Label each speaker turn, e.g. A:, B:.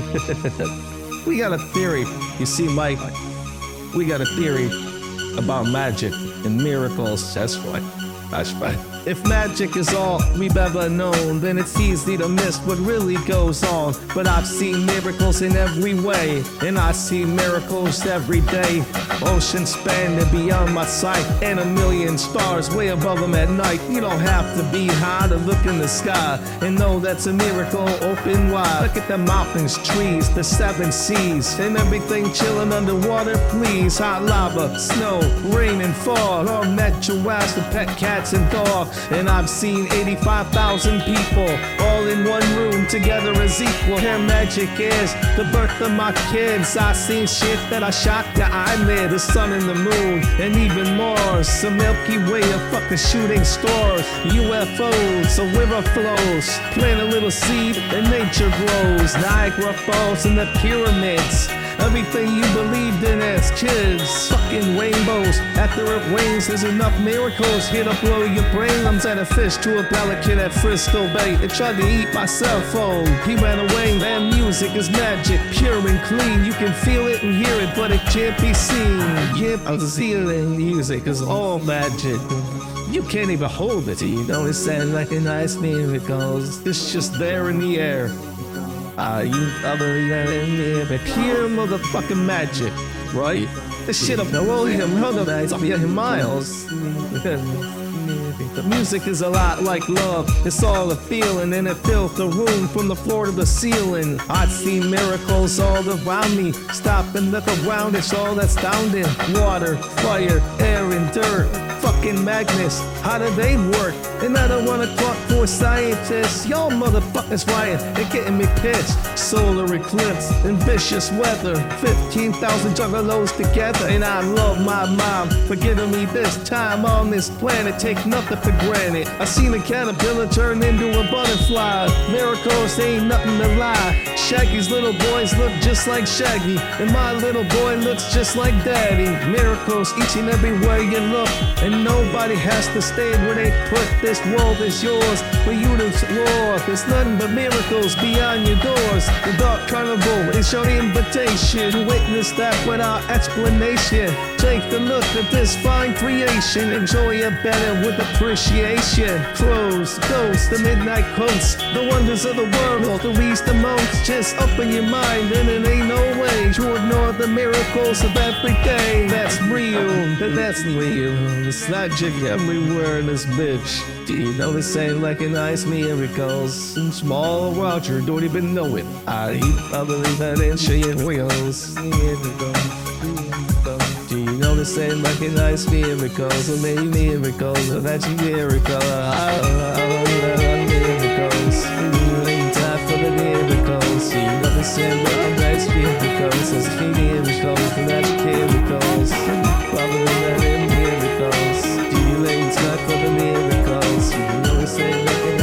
A: We got a theory. You see, Mike, we got a theory about magic and miracles. That's right. That's right. If magic is all we've ever known, then it's easy to miss what really goes on. But I've seen miracles in every way, and I see miracles every day. Ocean spanning beyond my sight, and a million stars way above them at night. You don't have to be high to look in the sky and know that's a miracle open wide. Look at the mountains, trees, the seven seas, and everything chilling underwater, please. Hot lava, snow, rain and fog, all natural as the pet cats and dogs. And I've seen 85,000 people all in one room together as equal. And magic is the birth of my kids. I seen shit that I shot the eyelid, the sun and the moon, and even more. Some Milky Way of fucking shooting stars, UFOs, a river flows. Plant a little seed and nature grows. Niagara Falls and the pyramids. Everything you believed in as kids. Fucking rainbows. After it rains, there's enough miracles here to blow your brain. I'm sent a fish to a pelican at Frisco Bay. They tried to eat my cell phone. He ran away. That music is magic, pure and clean. You can feel it and hear it, but it can't be seen. Yep, I'm feeling music is all magic. You can't even hold it. You know, it sounds like a nice miracle. It's just there in the air. You other than me, pure motherfucking magic, right? This shit up the road him, it's up here miles. The music is a lot like love. It's all a feeling, and it fills the room from the floor to the ceiling. I've seen miracles all around me. Stop and look around, it's all astounding. Water, fire, air, and dirt. Fucking magnets, how do they work? And I don't wanna talk for scientists. Y'all motherfuckers riot and getting me pissed. Solar eclipse and vicious weather. 15,000 juggalos together. And I love my mom for giving me this time on this planet. Take nothing for granted. I seen a caterpillar turn into a butterfly. Miracles ain't nothing to lie. Shaggy's little boys look just like Shaggy, and my little boy looks just like Daddy. Miracles each and everywhere you look, and nobody has to stay where they put. This world is yours for you to explore. There's nothing but miracles beyond your doors. The Dark Carnival is your invitation to witness that without explanation. Take a look at this fine creation. Enjoy it better with appreciation. Close, ghosts, the midnight coast, the wonders of the world, the least the most. Just open your mind, and it ain't no way to ignore the miracles of every day. That's real, that's real. It's magic everywhere in this bitch. Do you know this ain't like a nice miracles? Small Roger don't even know it. I believe that in shit wheels. Do you know this ain't like a nice miracles? Or maybe miracles, or that's a miracle. I love miracles. Ain't time for the miracles. Do you know this ain't like a nice miracles? There's a miracles, and that's miracles. Probably that in miracles. Do you ain't time for the miracles? Do you know this ain't like a